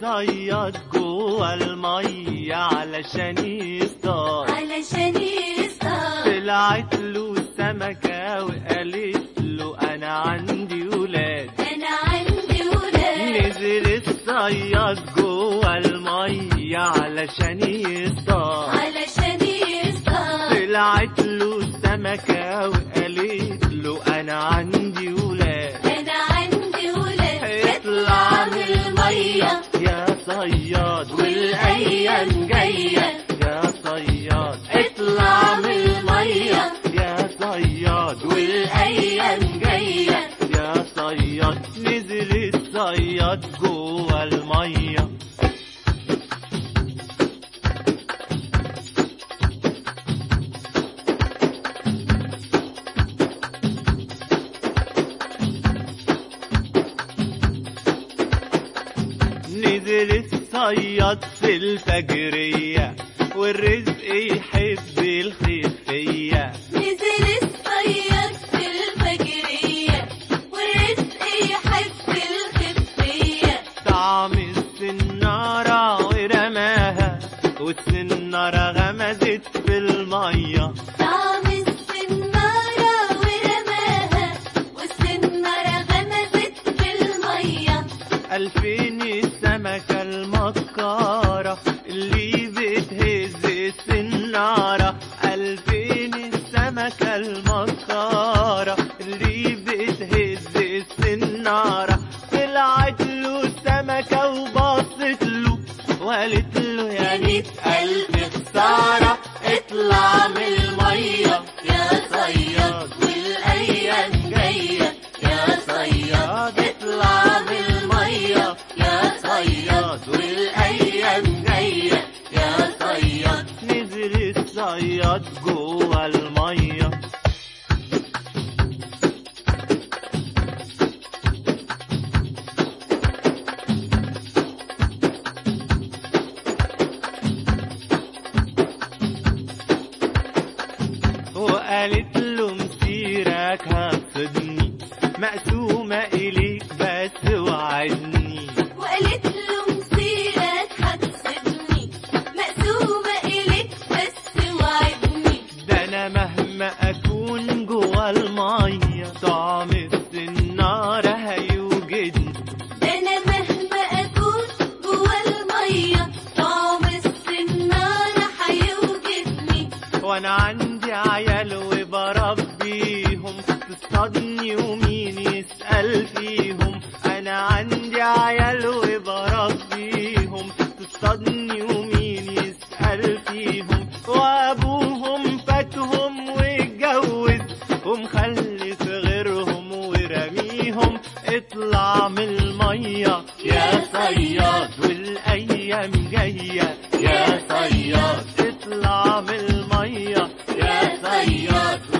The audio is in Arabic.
الصياد جوه المية علشان يصطاد طلعت له سمكة وقالت له أنا عندي ولاد نزل الصياد جوه المية علشان يصطاد طلعت له سمكة وقالت له أنا عندي ولاد اطلع من المية يا صياد والأيام جاية يا صياد اطلع من المية يا صياد والأيام جاية يا صياد نزل الصياد جوه المية نزل الصياد في الفجرية والرزق يحب الخفية نزل الصياد في الفجرية والرزق يحب الخفية طعم السنارة ورماها والسنارة غمزت في المية طعم السنارة ورماها والسنارة غمزت في المية 2000 السمكة المكارة اللي بتهز السنارة 2000 السمكة المكارة اللي بتهز السنارة طلعت له سمكة وبصت له وقالت له يا 100,000 خسارة اطلع من المية يا صياد والأيام جاية يا صياد اطلع من المية يا صياد والأيام جاية يا صياد نزل الصياد جوه المية وقالت له مسيرك هتصدني مقسومة إليك بس وعدني وقالت له مسيرك هتصدني مقسومة إليك بس وعدني ده أنا مهما أكون جوا المية طعم السنارة هيوجدني ده أنا مهما أكون جوا المية طعم السنارة هيوجدني وأنا عندي عيال وبربيهم تصطادني ومين يسأل فيهم أنا عندي عيال وبربيهم تصطادني ومين يسأل فيهم وأبوهم فاتهم واتجوز ومخلف غيرهم ورميهم اطلع من المية يا صياد والأيام جاية يا صياد اطلع من المية يا صياد